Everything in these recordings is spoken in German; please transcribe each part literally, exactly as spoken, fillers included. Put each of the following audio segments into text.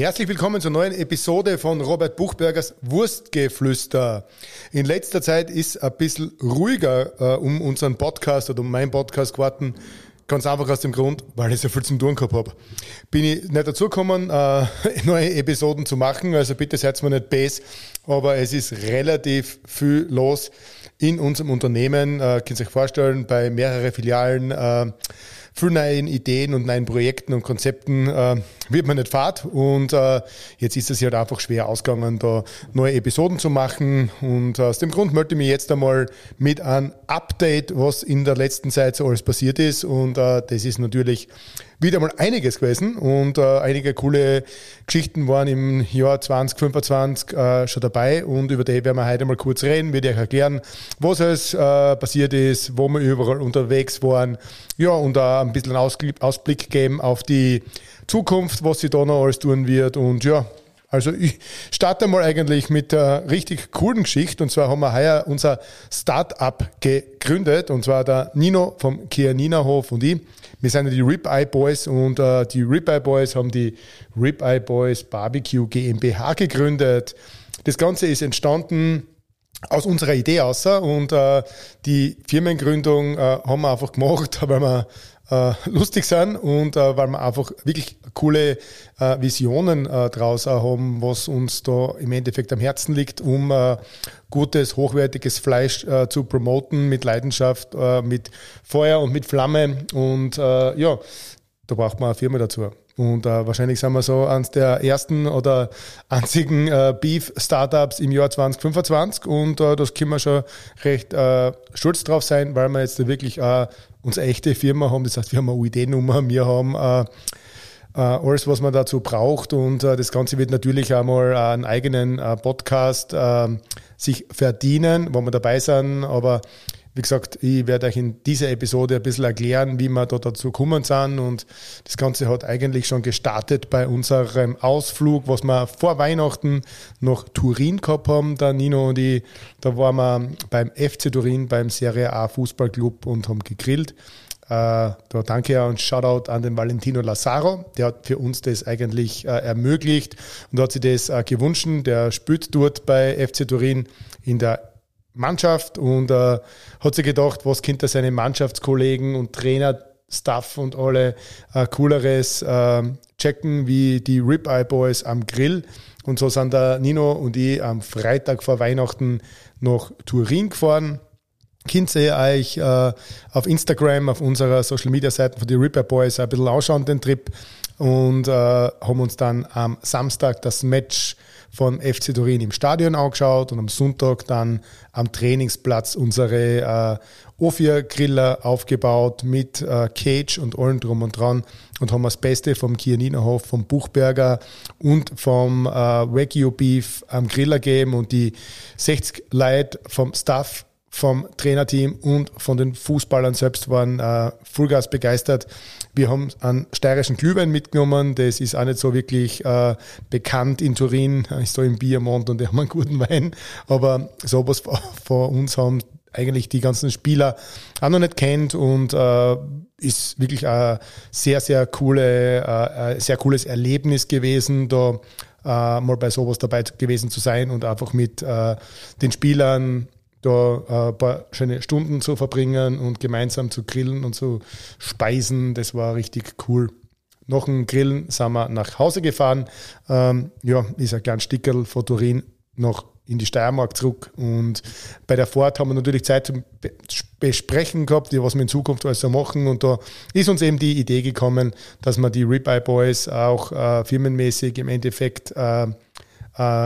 Herzlich willkommen zur neuen Episode von Robert Buchbergers Wurstgeflüster. In letzter Zeit ist ein bisschen ruhiger äh, um unseren Podcast oder um meinen Podcast geworden. Ganz einfach aus dem Grund, weil ich so viel zum tun gehabt habe. Bin ich nicht dazu gekommen, äh, neue Episoden zu machen, also bitte seid mir nicht böse, aber es ist relativ viel los in unserem Unternehmen. Äh, könnt ihr euch vorstellen, bei mehreren Filialen, äh, für neuen Ideen und neuen Projekten und Konzepten äh, wird man nicht fad und äh, jetzt ist es halt einfach schwer ausgegangen, da neue Episoden zu machen und aus dem Grund möchte ich mich jetzt einmal mit einem Update, was in der letzten Zeit so alles passiert ist und äh, das ist natürlich wieder mal einiges gewesen und äh, einige coole Geschichten waren im Jahr zwanzig fünfundzwanzig äh, schon dabei und über die werden wir heute mal kurz reden, werde ich euch erklären, was alles äh, passiert ist, wo wir überall unterwegs waren, ja und äh, ein bisschen einen Ausblick geben auf die Zukunft, was sie da noch alles tun wird und ja, also ich starte mal eigentlich mit einer richtig coolen Geschichte und zwar haben wir heuer unser Start-up gegründet und zwar der Nino vom Chianina Hof und ich. Wir sind ja die Ribeye Boys und äh, die Ribeye Boys haben die Ribeye Boys Barbecue GmbH gegründet. Das Ganze ist entstanden aus unserer Idee raus und äh, die Firmengründung äh, haben wir einfach gemacht, weil wir äh, lustig sind und äh, weil wir einfach wirklich coole äh, Visionen äh, draus haben, was uns da im Endeffekt am Herzen liegt, um äh, gutes, hochwertiges Fleisch äh, zu promoten mit Leidenschaft, äh, mit Feuer und mit Flamme und äh, ja, da braucht man eine Firma dazu. Und äh, wahrscheinlich sind wir so eines der ersten oder einzigen äh, Beef-Startups im Jahr zwanzig fünfundzwanzig und äh, das können wir schon recht äh, stolz drauf sein, weil wir jetzt da wirklich äh, unsere echte Firma haben. Das heißt, wir haben eine U I D-Nummer, wir haben äh, äh, alles, was man dazu braucht und äh, das Ganze wird natürlich einmal einen eigenen äh, Podcast äh, sich verdienen, wo wir dabei sind, aber wie gesagt, ich werde euch in dieser Episode ein bisschen erklären, wie wir da dazu gekommen sind und das Ganze hat eigentlich schon gestartet bei unserem Ausflug, was wir vor Weihnachten nach Turin gehabt haben, der Nino und ich. Da waren wir beim F C Turin, beim Serie A Fußballclub und haben gegrillt. Äh, da danke und Shoutout an den Valentino Lazaro, der hat für uns das eigentlich äh, ermöglicht und hat sich das äh, gewünscht. Der spielt dort bei F C Turin in der Mannschaft und äh, hat sich gedacht, was könnte seine Mannschaftskollegen und Trainer, Staff und alle äh, cooleres äh, checken wie die Ribeye Boys am Grill. Und so sind der Nino und ich am Freitag vor Weihnachten nach Turin gefahren. Könnt ihr euch äh, auf Instagram, auf unserer Social Media Seite von die Ribeye Boys ein bisschen anschauen, den Trip. Und äh, haben uns dann am Samstag das Match von F C Turin im Stadion angeschaut und am Sonntag dann am Trainingsplatz unsere äh, O vier Griller aufgebaut mit äh, Cage und allem drum und dran und haben das Beste vom Chianina Hof, vom Buchberger und vom äh, Wagyu Beef am Griller gegeben und die sechzig Leute vom Staff, vom Trainerteam und von den Fußballern selbst waren äh, Vollgas begeistert. Wir haben einen steirischen Glühwein mitgenommen, das ist auch nicht so wirklich äh, bekannt in Turin, ist da im Biermont und die haben einen guten Wein, aber sowas vor uns haben eigentlich die ganzen Spieler auch noch nicht kennt und äh, ist wirklich ein sehr, sehr coole, äh, sehr cooles Erlebnis gewesen, da äh, mal bei sowas dabei gewesen zu sein und einfach mit äh, den Spielern da äh, ein paar schöne Stunden zu verbringen und gemeinsam zu grillen und zu speisen. Das war richtig cool. Nach dem Grillen sind wir nach Hause gefahren. Ähm, ja, ist ein kleines Stickerl von Turin noch in die Steiermark zurück. Und bei der Fahrt haben wir natürlich Zeit zum Besprechen gehabt, was wir in Zukunft alles so machen. Und da ist uns eben die Idee gekommen, dass wir die Ribeye Boys auch äh, firmenmäßig im Endeffekt äh, äh,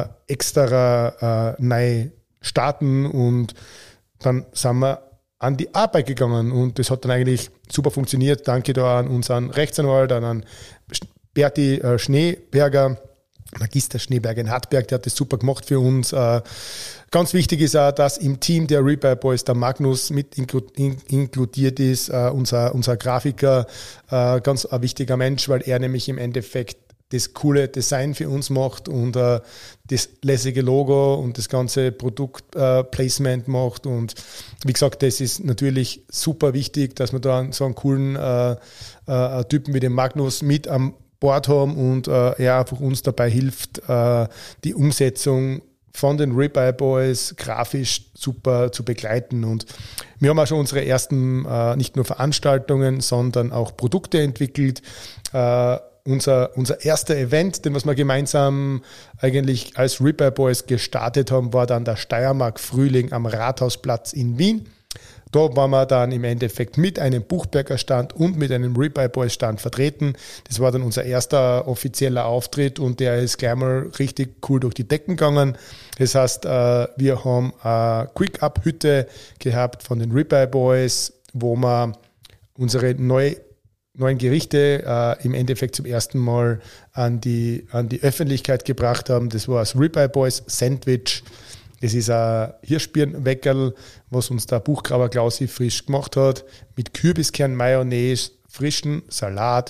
extra äh, neu starten und dann sind wir an die Arbeit gegangen und das hat dann eigentlich super funktioniert. Danke da an unseren Rechtsanwalt, an Berti äh, Schneeberger, Magister Schneeberger in Hartberg, der hat das super gemacht für uns. Äh, ganz wichtig ist auch, dass im Team der Ribeye Boys der Magnus mit inkludiert ist, äh, unser, unser Grafiker, äh, ganz ein wichtiger Mensch, weil er nämlich im Endeffekt das coole Design für uns macht und äh, das lässige Logo und das ganze Produktplacement äh, macht. Und wie gesagt, das ist natürlich super wichtig, dass man da so einen coolen äh, äh, Typen wie den Magnus mit am Board haben und äh, er einfach uns dabei hilft, äh, die Umsetzung von den Ribeye Boys grafisch super zu begleiten. Und wir haben auch schon unsere ersten äh, nicht nur Veranstaltungen, sondern auch Produkte entwickelt. Äh, unser, unser erster Event, den was wir gemeinsam eigentlich als Ribeye Boys gestartet haben, war dann der Steiermark Frühling am Rathausplatz in Wien. Da waren wir dann im Endeffekt mit einem Buchberger Stand und mit einem Ribeye Boys Stand vertreten. Das war dann unser erster offizieller Auftritt und der ist gleich mal richtig cool durch die Decken gegangen. Das heißt, wir haben eine Quick-Up-Hütte gehabt von den Ribeye Boys, wo wir unsere neu, neuen Gerichte im Endeffekt zum ersten Mal an die, an die Öffentlichkeit gebracht haben. Das war das Ribeye Boys Sandwich. Das ist ein Hirschbirnenweckerl, was uns der Buchgraber Klausi frisch gemacht hat, mit Kürbiskern, Mayonnaise, frischen Salat,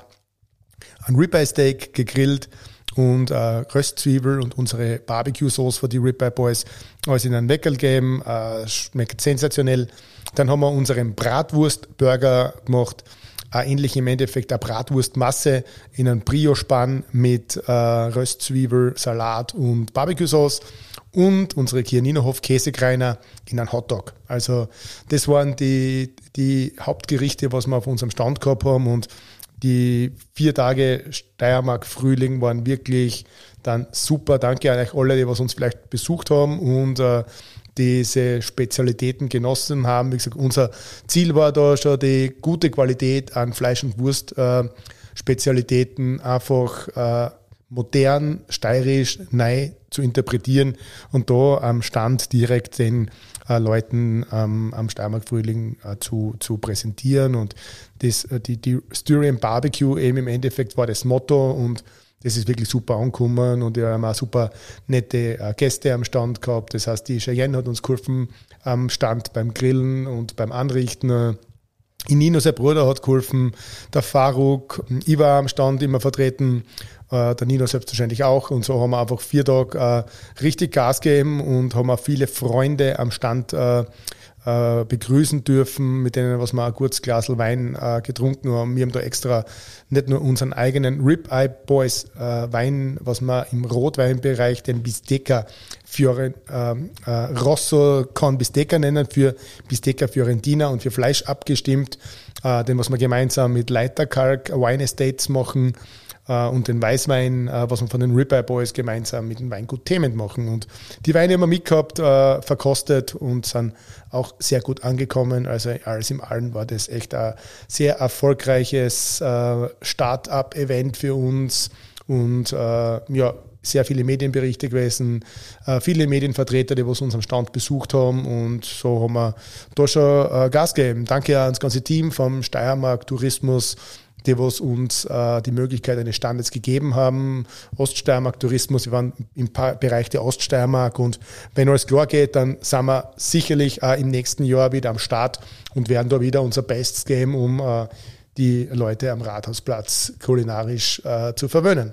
ein Ribeye Steak gegrillt und äh, Röstzwiebel und unsere Barbecue-Sauce für die Ribeye Boys alles in einen Weckerl gegeben. Äh, schmeckt sensationell. Dann haben wir unseren Bratwurst-Burger gemacht, äh, ähnlich im Endeffekt eine Bratwurstmasse in einem Brioche-Spann mit äh, Röstzwiebel, Salat und Barbecue-Sauce. Und unsere Kianinohof Käsekreiner in einen Hotdog. Also das waren die, die Hauptgerichte, was wir auf unserem Stand gehabt haben. Und die vier Tage Steiermark Frühling waren wirklich dann super. Danke an euch alle, die was uns vielleicht besucht haben und äh, diese Spezialitäten genossen haben. Wie gesagt, unser Ziel war da schon die gute Qualität an Fleisch- und Wurst-Spezialitäten äh, einfach äh, modern, steirisch, neu zu interpretieren und da am Stand direkt den äh, Leuten ähm, am Steiermark Frühling äh, zu, zu präsentieren. Und das, äh, die, die Styrian Barbecue eben im Endeffekt war das Motto und das ist wirklich super angekommen und wir haben auch super nette äh, Gäste am Stand gehabt. Das heißt, die Cheyenne hat uns geholfen am Stand beim Grillen und beim Anrichten. Nino, sein Bruder, hat geholfen, der Faruk, ich war am Stand immer vertreten, äh, der Nino selbstverständlich auch und so haben wir einfach vier Tage äh, richtig Gas gegeben und haben auch viele Freunde am Stand äh, äh, begrüßen dürfen, mit denen was wir ein kurzes Glas Wein äh, getrunken haben. Wir haben da extra nicht nur unseren eigenen Ribeye Boys äh, Wein, was wir im Rotweinbereich den Bistecca Fiore, äh, äh, Rosso con Bistecca nennen, für Bistecca Fiorentina und für Fleisch abgestimmt, äh, den was wir gemeinsam mit Leiterkalk Wine Estates machen äh, und den Weißwein, äh, was wir von den Ribeye Boys gemeinsam mit dem Weingut Thement machen. Und die Weine haben wir mitgehabt, äh, verkostet und sind auch sehr gut angekommen. Also alles im Allen war das echt ein sehr erfolgreiches äh, Start-up-Event für uns und äh, ja, sehr viele Medienberichte gewesen, äh, viele Medienvertreter, die was uns am Stand besucht haben und so haben wir da schon äh, Gas gegeben. Danke ans ganze Team vom Steiermark Tourismus, die was uns äh, die Möglichkeit eines Standes gegeben haben. Oststeiermark Tourismus, wir waren im pa- Bereich der Oststeiermark und wenn alles klar geht, dann sind wir sicherlich auch im nächsten Jahr wieder am Start und werden da wieder unser Bestes geben, um äh, die Leute am Rathausplatz kulinarisch äh, zu verwöhnen.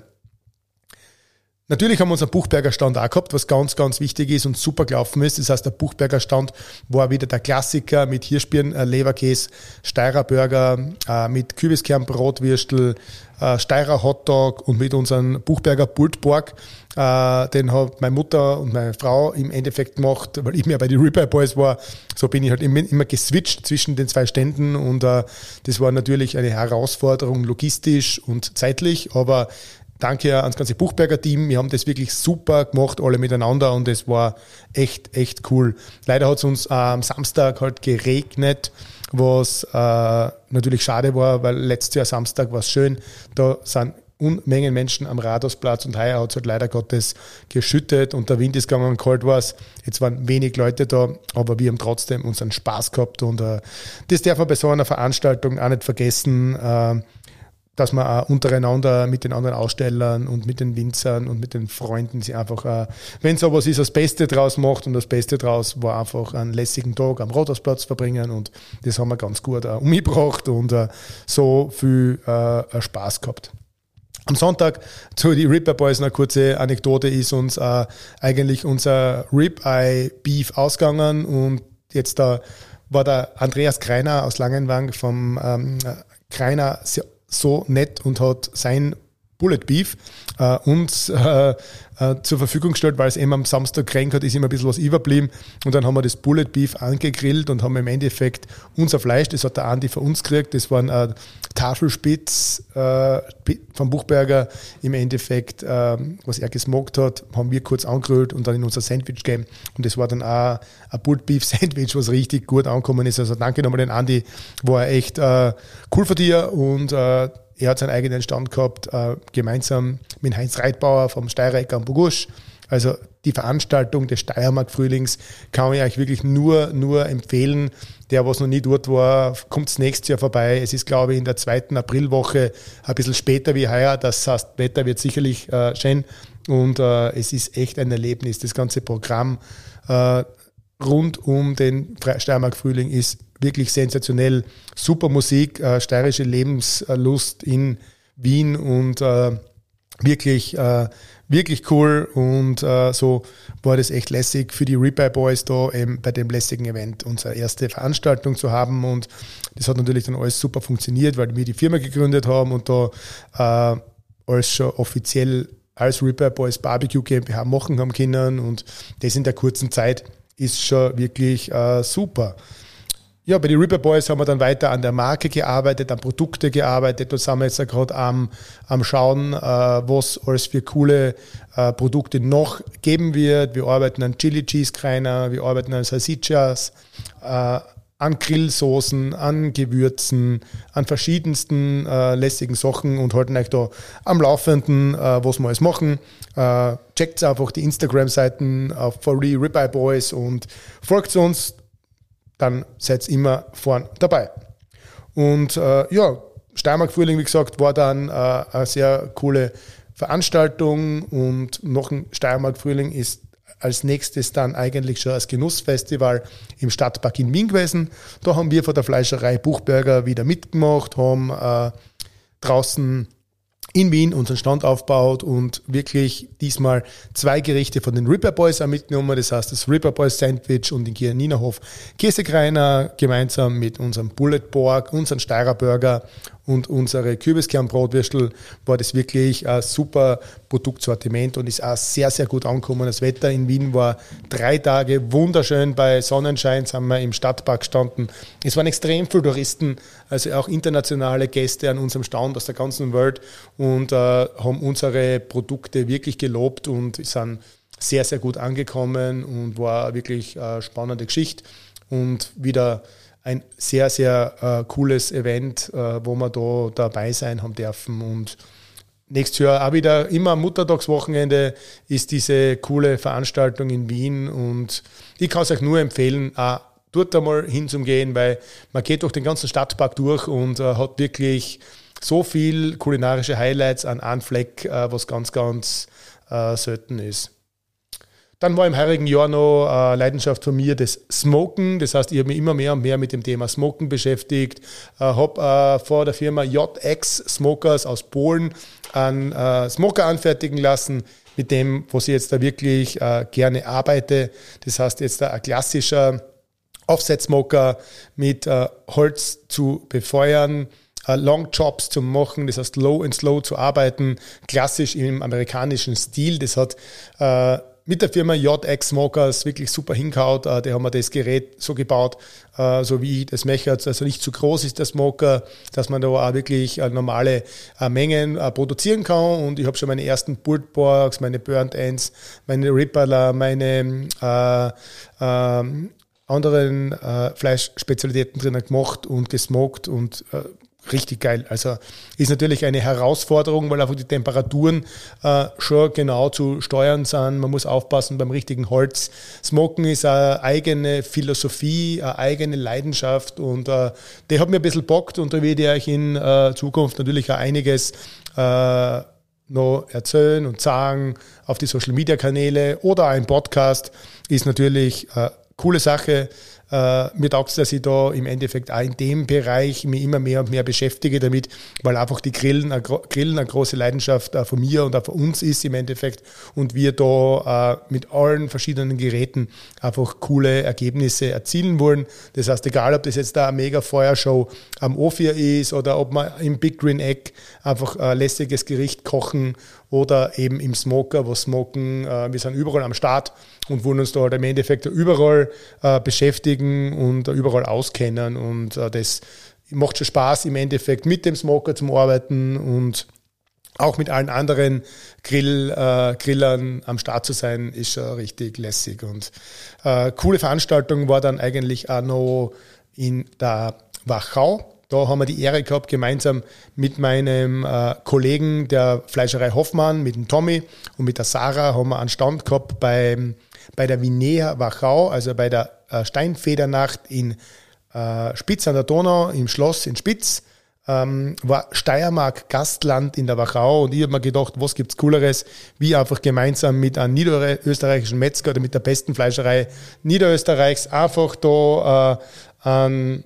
Natürlich haben wir unseren Buchberger Stand auch gehabt, was ganz, ganz wichtig ist und super gelaufen ist. Das heißt, der Buchberger Stand war wieder der Klassiker mit Hirschbirn, äh, Leberkäse, Steirer Burger, äh, mit Kürbiskernbrotwürstel, äh, Steirer Hotdog und mit unserem Buchberger Bultborg. Äh, den hat meine Mutter und meine Frau im Endeffekt gemacht, weil ich mir bei den Ribeye Boys war. So bin ich halt immer, immer geswitcht zwischen den zwei Ständen und äh, das war natürlich eine Herausforderung logistisch und zeitlich, aber danke ans ganze Buchberger Team. Wir haben das wirklich super gemacht, alle miteinander und es war echt, echt cool. Leider hat es uns äh, am Samstag halt geregnet, was äh, natürlich schade war, weil letztes Jahr Samstag war es schön. Da sind Unmengen Menschen am Rathausplatz und heuer hat es halt leider Gottes geschüttet und der Wind ist gegangen und kalt war es. Jetzt waren wenig Leute da, aber wir haben trotzdem unseren Spaß gehabt und äh, das darf man bei so einer Veranstaltung auch nicht vergessen, äh, dass man auch untereinander mit den anderen Ausstellern und mit den Winzern und mit den Freunden sich einfach, äh, wenn sowas ist, das Beste draus macht und das Beste draus war einfach einen lässigen Tag am Rathausplatz verbringen und das haben wir ganz gut äh, umgebracht und äh, so viel äh, Spaß gehabt. Am Sonntag zu die Ribeye Boys eine kurze Anekdote ist uns äh, eigentlich unser Ribeye Beef ausgegangen und jetzt da war der Andreas Kreiner aus Langenwang vom ähm, Kreiner sehr so nett und hat sein Bullet Beef äh, uns äh, äh, zur Verfügung gestellt, weil es eben am Samstag geregnet hat, ist immer ein bisschen was überblieben und dann haben wir das Bullet Beef angegrillt und haben im Endeffekt unser Fleisch, das hat der Andi für uns gekriegt, das waren äh, Tafelspitz äh, vom Buchberger im Endeffekt, äh, was er gesmoked hat, haben wir kurz angegrillt und dann in unser Sandwich gegeben und das war dann auch ein Bullet Beef Sandwich, was richtig gut angekommen ist, also danke nochmal den Andi, war echt äh, cool für dir und äh, er hat seinen eigenen Stand gehabt, äh, gemeinsam mit Heinz Reitbauer vom Steirecker am Burgusch. Also die Veranstaltung des Steiermark-Frühlings kann ich euch wirklich nur, nur empfehlen. Der, was noch nie dort war, kommt das nächste Jahr vorbei. Es ist, glaube ich, in der zweiten Aprilwoche, ein bisschen später wie heuer. Das heißt, Wetter wird sicherlich äh, schön und äh, es ist echt ein Erlebnis. Das ganze Programm äh, rund um den Steiermark-Frühling ist wirklich sensationell. Super Musik, äh, steirische Lebenslust in Wien und äh, wirklich, äh, wirklich cool und äh, so war das echt lässig für die Ribeye Boys da eben bei dem lässigen Event unsere erste Veranstaltung zu haben und das hat natürlich dann alles super funktioniert, weil wir die Firma gegründet haben und da äh, alles schon offiziell als Ribeye Boys Barbecue GmbH machen haben können und das in der kurzen Zeit ist schon wirklich äh, super. Ja, bei den Ribeye Boys haben wir dann weiter an der Marke gearbeitet, an Produkte gearbeitet. Da sind wir jetzt gerade am, am Schauen, äh, was alles für coole äh, Produkte noch geben wird. Wir arbeiten an Chili Cheese Kreiner, wir arbeiten an Salsichas, äh, an Grillsoßen, an Gewürzen, an verschiedensten äh, lässigen Sachen und halten euch da am Laufenden, äh, was wir alles machen. Äh, checkt einfach die Instagram-Seiten auf For Real Ribeye Boys und folgt uns. Dann seid ihr immer vorn dabei. Und äh, ja, Steiermark Frühling, wie gesagt, war dann äh, eine sehr coole Veranstaltung und noch ein Steiermark Frühling ist als nächstes dann eigentlich schon das Genussfestival im Stadtpark in Wien gewesen. Da haben wir von der Fleischerei Buchberger wieder mitgemacht, haben äh, draußen in Wien unseren Stand aufgebaut und wirklich diesmal zwei Gerichte von den Ribeye Boys auch mitgenommen. Das heißt, das Ribeye Boys Sandwich und den Gianinnerhof Käsekreiner gemeinsam mit unserem Bullet Pork, unseren Steirer Burger und unsere Kürbiskernbrotwürstel war das wirklich ein super Produktsortiment und ist auch sehr, sehr gut angekommen. Das Wetter in Wien war drei Tage wunderschön. Bei Sonnenschein sind wir im Stadtpark gestanden. Es waren extrem viele Touristen, also auch internationale Gäste an unserem Stand aus der ganzen Welt und äh, haben unsere Produkte wirklich gelobt und sind sehr, sehr gut angekommen und war wirklich eine spannende Geschichte und wieder ein sehr, sehr äh, cooles Event, äh, wo wir da dabei sein haben dürfen. Und nächstes Jahr auch wieder, immer am Muttertagswochenende ist diese coole Veranstaltung in Wien. Und ich kann es euch nur empfehlen, auch dort einmal hinzugehen, weil man geht durch den ganzen Stadtpark durch und äh, hat wirklich so viel kulinarische Highlights an einem Fleck, äh, was ganz, ganz äh, selten ist. Dann war im heurigen Jahr noch eine Leidenschaft von mir das Smoken. Das heißt, ich habe mich immer mehr und mehr mit dem Thema Smoken beschäftigt. Ich habe vor der Firma J X Smokers aus Polen einen Smoker anfertigen lassen, mit dem, was ich jetzt da wirklich gerne arbeite. Das heißt, jetzt ein klassischer Offset-Smoker mit Holz zu befeuern, Long Chops zu machen, das heißt Low and Slow zu arbeiten, klassisch im amerikanischen Stil. Das hat mit der Firma J X Smokers wirklich super hingehaut. Die haben wir das Gerät so gebaut, so wie ich das möchte. Also nicht zu groß ist der Smoker, dass man da auch wirklich normale Mengen produzieren kann. Und ich habe schon meine ersten Pulled Porks, meine Burnt Ends, meine Ripperler, meine äh, äh, anderen äh, Fleischspezialitäten drinnen gemacht und gesmoked und äh, richtig geil. Also ist natürlich eine Herausforderung, weil einfach die Temperaturen äh, schon genau zu steuern sind. Man muss aufpassen beim richtigen Holz. Smoken ist eine eigene Philosophie, eine eigene Leidenschaft und äh, die hat mir ein bisschen bockt und da werde ich euch in äh, Zukunft natürlich auch einiges äh, noch erzählen und sagen auf die Social Media Kanäle oder ein Podcast ist natürlich äh, coole Sache. Äh, mir taugt es, dass ich da im Endeffekt auch in dem Bereich mich immer mehr und mehr beschäftige damit, weil einfach die Grillen, eine, Grillen eine große Leidenschaft äh, von mir und auch von uns ist im Endeffekt und wir da äh, mit allen verschiedenen Geräten einfach coole Ergebnisse erzielen wollen. Das heißt, egal ob das jetzt da eine mega Feuershow am O vier ist oder ob man im Big Green Egg einfach ein lässiges Gericht kochen oder eben im Smoker, wo smoken, äh, wir sind überall am Start und wollen uns da halt im Endeffekt überall äh, beschäftigen und äh, überall auskennen und äh, das macht schon Spaß im Endeffekt mit dem Smoker zum Arbeiten und auch mit allen anderen Grill, äh, Grillern am Start zu sein, ist schon richtig lässig und äh, coole Veranstaltung war dann eigentlich auch noch in der Wachau. Da haben wir die Ehre gehabt, gemeinsam mit meinem äh, Kollegen der Fleischerei Hoffmann, mit dem Tommy und mit der Sarah haben wir einen Stand gehabt bei, bei der Vinea Wachau, also bei der äh, Steinfedernacht in äh, Spitz an der Donau, im Schloss in Spitz. Ähm, war Steiermark Gastland in der Wachau und ich habe mir gedacht, was gibt's Cooleres, wie einfach gemeinsam mit einem niederösterreichischen Metzger oder mit der besten Fleischerei Niederösterreichs einfach da äh, einen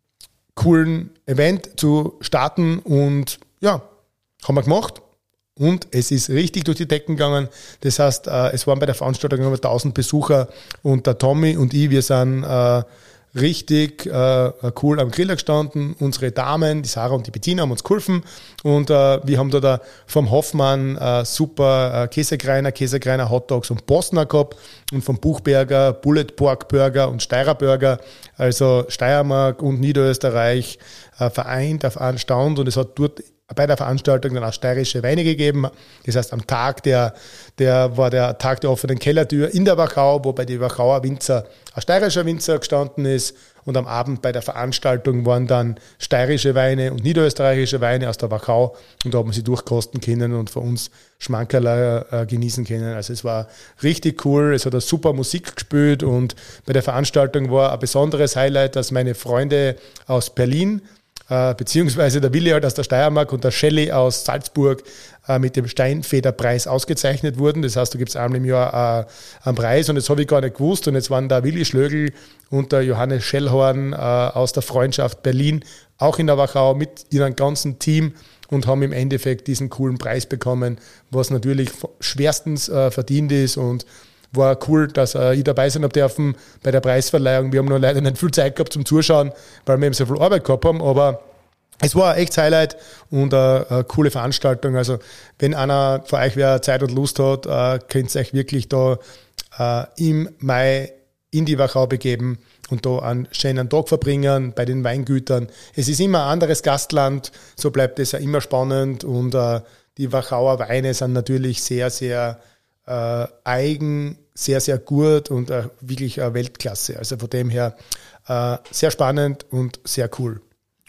coolen Event zu starten und ja, haben wir gemacht und es ist richtig durch die Decken gegangen. Das heißt, äh, es waren bei der Veranstaltung über tausend Besucher und der Tommy und ich, wir sind äh, richtig äh, cool am Griller gestanden. Unsere Damen, die Sarah und die Bettina, haben uns geholfen und äh, wir haben da, da vom Hoffmann äh, super äh, Käsekreiner, Käsekreiner, Hotdogs und Bosner gehabt und vom Buchberger Bullet Pork Burger und Steirer Burger, also Steiermark und Niederösterreich äh, vereint auf einen Stand und es hat dort bei der Veranstaltung dann auch steirische Weine gegeben. Das heißt, am Tag, der, der war der Tag der offenen Kellertür in der Wachau, wo bei den Wachauer Winzer ein steirischer Winzer gestanden ist. Und am Abend bei der Veranstaltung waren dann steirische Weine und niederösterreichische Weine aus der Wachau. Und da haben wir sie durchkosten können und von uns Schmankerl äh, genießen können. Also es war richtig cool. Es hat eine super Musik gespielt und bei der Veranstaltung war ein besonderes Highlight, dass meine Freunde aus Berlin Uh, beziehungsweise der Willi halt aus der Steiermark und der Shelley aus Salzburg uh, mit dem Steinfederpreis ausgezeichnet wurden. Das heißt, da gibt es einmal im Jahr uh, einen Preis und das habe ich gar nicht gewusst. Und jetzt waren der Willi Schlögl und der Johannes Schellhorn uh, aus der Freundschaft Berlin auch in der Wachau mit ihrem ganzen Team und haben im Endeffekt diesen coolen Preis bekommen, was natürlich schwerstens uh, verdient ist und war cool, dass äh, ich dabei sein habe dürfen bei der Preisverleihung. Wir haben noch leider nicht viel Zeit gehabt zum Zuschauen, weil wir eben so viel Arbeit gehabt haben, aber es war ein echtes Highlight und eine, eine coole Veranstaltung. Also wenn einer von euch wer Zeit und Lust hat, äh, könnt ihr euch wirklich da äh, im Mai in die Wachau begeben und da einen schönen Tag verbringen bei den Weingütern. Es ist immer ein anderes Gastland, so bleibt es ja immer spannend und äh, die Wachauer Weine sind natürlich sehr, sehr äh, eigen, sehr, sehr gut und äh, wirklich äh, Weltklasse. Also von dem her äh, sehr spannend und sehr cool.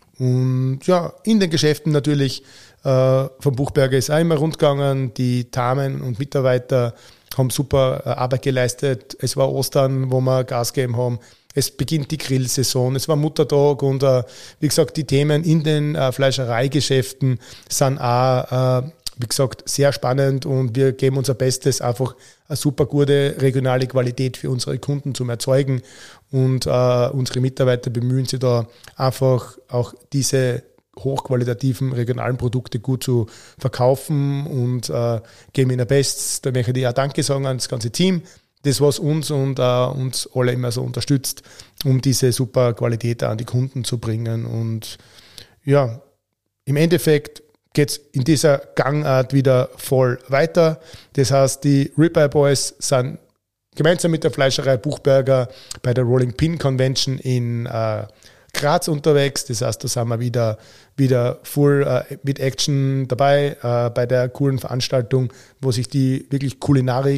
Und ja, in den Geschäften natürlich äh, vom Buchberger ist auch immer rund gegangen. Die Damen und Mitarbeiter haben super äh, Arbeit geleistet. Es war Ostern, wo wir Gas gegeben haben. Es beginnt die Grillsaison, es war Muttertag und äh, wie gesagt, die Themen in den äh, Fleischereigeschäften sind auch äh, wie gesagt, sehr spannend und wir geben unser Bestes, einfach eine super gute regionale Qualität für unsere Kunden zu erzeugen und äh, unsere Mitarbeiter bemühen sich da einfach auch diese hochqualitativen regionalen Produkte gut zu verkaufen und äh, geben ihnen ihr Bestes. Da möchte ich auch Danke sagen an das ganze Team, das was uns und äh, uns alle immer so unterstützt, um diese super Qualität an die Kunden zu bringen und ja, im Endeffekt geht es in dieser Gangart wieder voll weiter. Das heißt, die Ribeye Boys sind gemeinsam mit der Fleischerei Buchberger bei der Rolling Pin Convention in äh, Graz unterwegs. Das heißt, da sind wir wieder, wieder full äh, mit Action dabei äh, bei der coolen Veranstaltung, wo sich die wirklich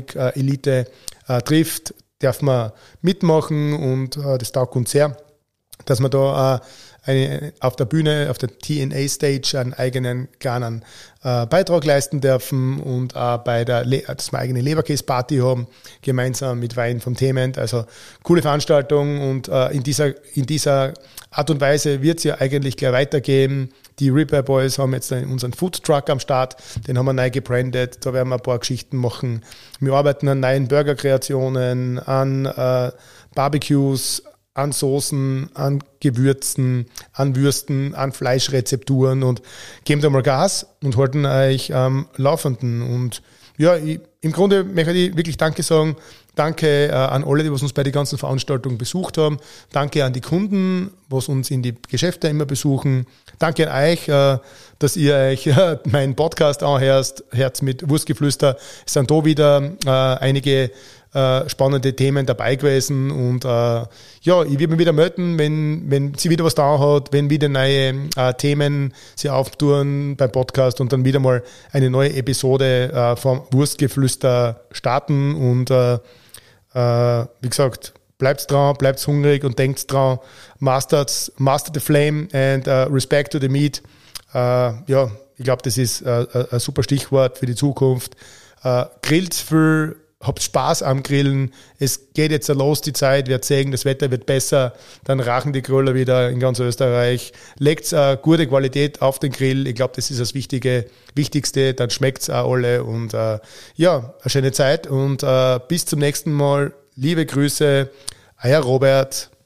Kulinarik-Elite äh, trifft. Darf man mitmachen und äh, das taugt uns sehr. dass wir da äh, eine, auf der Bühne, auf der T N A-Stage einen eigenen kleinen äh, Beitrag leisten dürfen und auch bei der, Le- dass wir eine eigene Leberkäse-Party haben, gemeinsam mit Wein vom Thement. Also coole Veranstaltung und äh, in dieser in dieser Art und Weise wird es ja eigentlich gleich weitergehen. Die Repair Boys haben jetzt unseren Food Truck am Start, den haben wir neu gebrandet, da werden wir ein paar Geschichten machen. Wir arbeiten an neuen Burgerkreationen, an äh, Barbecues, an Soßen, an Gewürzen, an Würsten, an Fleischrezepturen und geben da mal Gas und halten euch am Laufenden. Und ja, ich, im Grunde möchte ich wirklich Danke sagen. Danke äh, an alle, die was uns bei den ganzen Veranstaltungen besucht haben. Danke an die Kunden, was uns in die Geschäfte immer besuchen. Danke an euch, äh, dass ihr euch äh, meinen Podcast anhört, Herz mit Wurstgeflüster. Es sind da wieder äh, einige äh, spannende Themen dabei gewesen und äh, ja, ich werde mich wieder melden, wenn, wenn sie wieder was da hat, wenn wieder neue äh, Themen sie auftun beim Podcast und dann wieder mal eine neue Episode äh, vom Wurstgeflüster starten und äh, äh, wie gesagt, bleibt dran, bleibt hungrig und denkt dran, mastert, master the flame and uh, respect to the meat. Uh, ja, ich glaube, das ist uh, ein super Stichwort für die Zukunft. Uh, grillt viel, habt Spaß am Grillen. Es geht jetzt los, die Zeit, wird sehen, das Wetter wird besser, dann rachen die Gröller wieder in ganz Österreich. Legt uh, gute Qualität auf den Grill, ich glaube, das ist das Wichtige, Wichtigste, dann schmeckt es auch alle und uh, ja, eine schöne Zeit und uh, bis zum nächsten Mal. Liebe Grüße, euer Robert.